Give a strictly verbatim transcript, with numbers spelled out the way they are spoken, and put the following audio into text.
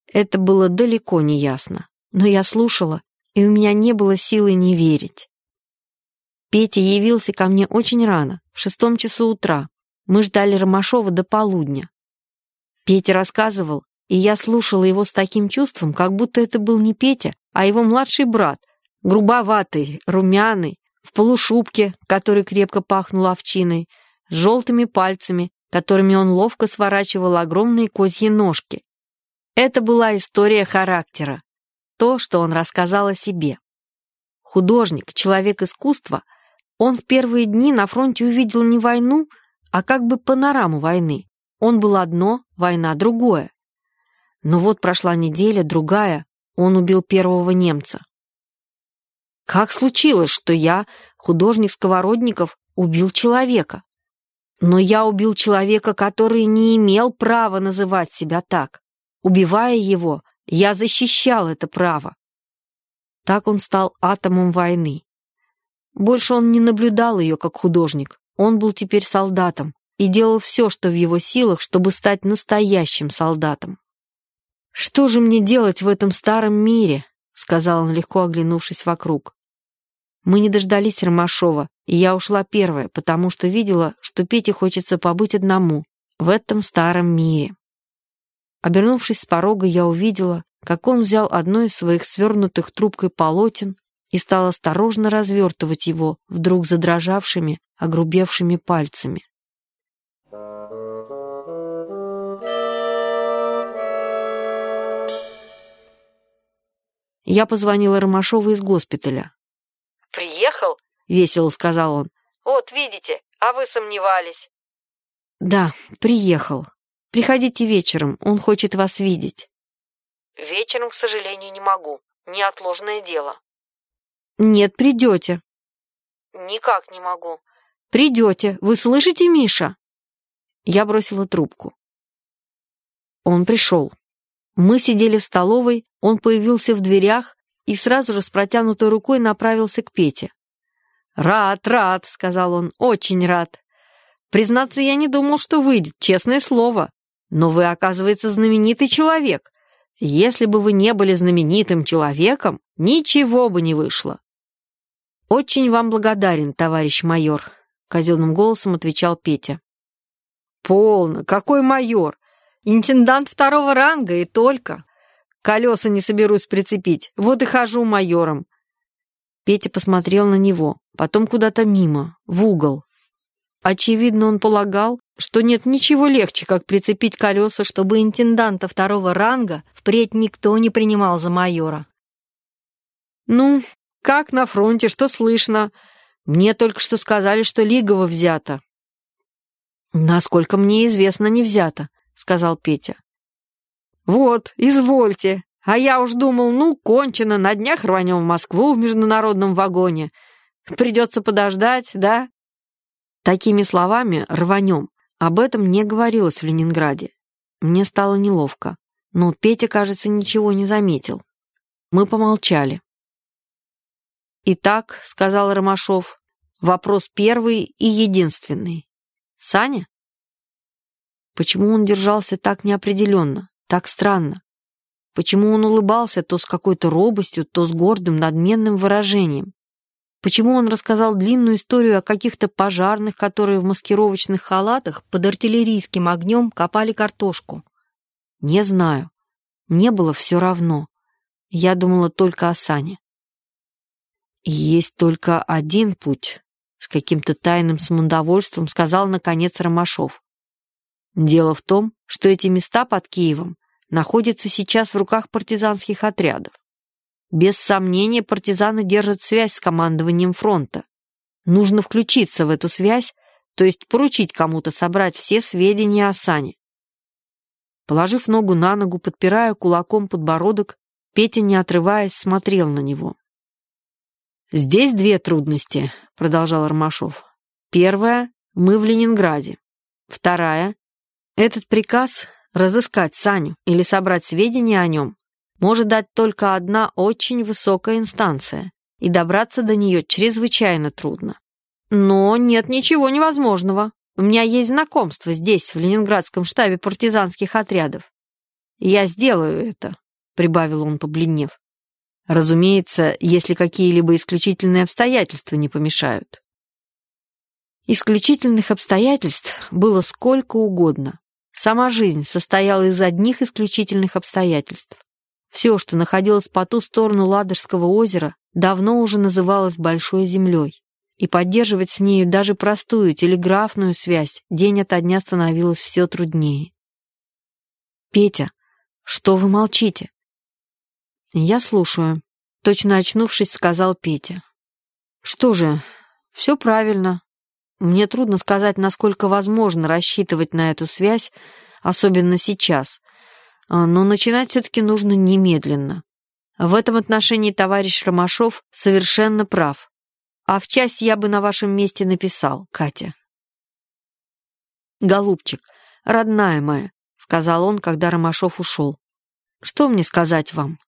Это было далеко не ясно, но я слушала, и у меня не было силы не верить. Петя явился ко мне очень рано, в шестом часу утра. Мы ждали Ромашова до полудня. Петя рассказывал, и я слушала его с таким чувством, как будто это был не Петя, а его младший брат, грубоватый, румяный, в полушубке, который крепко пахнул овчиной, с желтыми пальцами, которыми он ловко сворачивал огромные козьи ножки. Это была история характера, то, что он рассказал о себе. Художник, человек искусства, он в первые дни на фронте увидел не войну, а как бы панораму войны. Он был одно, война другое. Но вот прошла неделя, другая, он убил первого немца. Как случилось, что я, художник Сковородников, убил человека? Но я убил человека, который не имел права называть себя так. Убивая его, я защищал это право. Так он стал атомом войны. Больше он не наблюдал ее как художник. Он был теперь солдатом и делал все, что в его силах, чтобы стать настоящим солдатом. «Что же мне делать в этом старом мире?» — сказал он, легко оглянувшись вокруг. Мы не дождались Ромашова, и я ушла первая, потому что видела, что Пете хочется побыть одному в этом старом мире. Обернувшись с порога, я увидела, как он взял одно из своих свернутых трубкой полотен и стал осторожно развертывать его вдруг задрожавшими, огрубевшими пальцами. Я позвонила Ромашову из госпиталя. «Приехал?» — весело сказал он. «Вот, видите, а вы сомневались». «Да, приехал. Приходите вечером, он хочет вас видеть». «Вечером, к сожалению, не могу. Неотложное дело». «Нет, придете». «Никак не могу». «Придете. Вы слышите, Миша?» Я бросила трубку. Он пришел. Мы сидели в столовой, он появился в дверях и сразу же с протянутой рукой направился к Пете. «Рад, рад», — сказал он, — «очень рад. Признаться, я не думал, что выйдет, честное слово. Но вы, оказывается, знаменитый человек. Если бы вы не были знаменитым человеком, ничего бы не вышло». «Очень вам благодарен, товарищ майор», — казенным голосом отвечал Петя. «Полно, какой майор? Интендант второго ранга и только. Колеса не соберусь прицепить, вот и хожу майором». Петя посмотрел на него, потом куда-то мимо, в угол. Очевидно, он полагал, что нет ничего легче, как прицепить колеса, чтобы интенданта второго ранга впредь никто не принимал за майора. «Ну, как на фронте, что слышно? Мне только что сказали, что Лигово взято». «Насколько мне известно, не взято», — сказал Петя. «Вот, извольте. А я уж думал, ну, кончено, на днях рванем в Москву в международном вагоне. Придется подождать, да?» Такими словами «рванем» об этом не говорилось в Ленинграде. Мне стало неловко, но Петя, кажется, ничего не заметил. Мы помолчали. «Итак», — сказал Ромашов, — «вопрос первый и единственный. Саня?» Почему он держался так неопределенно, так странно? Почему он улыбался то с какой-то робостью, то с гордым, надменным выражением? Почему он рассказал длинную историю о каких-то пожарных, которые в маскировочных халатах под артиллерийским огнем копали картошку? Не знаю. Мне было все равно. Я думала только о Сане. И есть только один путь, с каким-то тайным самодовольством сказал, наконец, Ромашов. Дело в том, что эти места под Киевом находятся сейчас в руках партизанских отрядов. Без сомнения, партизаны держат связь с командованием фронта. Нужно включиться в эту связь, то есть поручить кому-то собрать все сведения о Сане. Положив ногу на ногу, подпирая кулаком подбородок, Петя, не отрываясь, смотрел на него. «Здесь две трудности», — продолжал Ромашов. «Первая — мы в Ленинграде. Вторая — этот приказ разыскать Саню или собрать сведения о нем может дать только одна очень высокая инстанция, и добраться до нее чрезвычайно трудно. Но нет ничего невозможного. У меня есть знакомство здесь, в Ленинградском штабе партизанских отрядов. Я сделаю это», — прибавил он, побледнев. «Разумеется, если какие-либо исключительные обстоятельства не помешают». Исключительных обстоятельств было сколько угодно. Сама жизнь состояла из одних исключительных обстоятельств. Все, что находилось по ту сторону Ладожского озера, давно уже называлось Большой землей, и поддерживать с нею даже простую телеграфную связь день ото дня становилось все труднее. «Петя, что вы молчите?» «Я слушаю», — точно очнувшись, сказал Петя. «Что же, все правильно. Мне трудно сказать, насколько возможно рассчитывать на эту связь, особенно сейчас, но начинать все-таки нужно немедленно. В этом отношении товарищ Ромашов совершенно прав. А в часть я бы на вашем месте написал, Катя». «Голубчик, родная моя», — сказал он, когда Ромашов ушел. «Что мне сказать вам?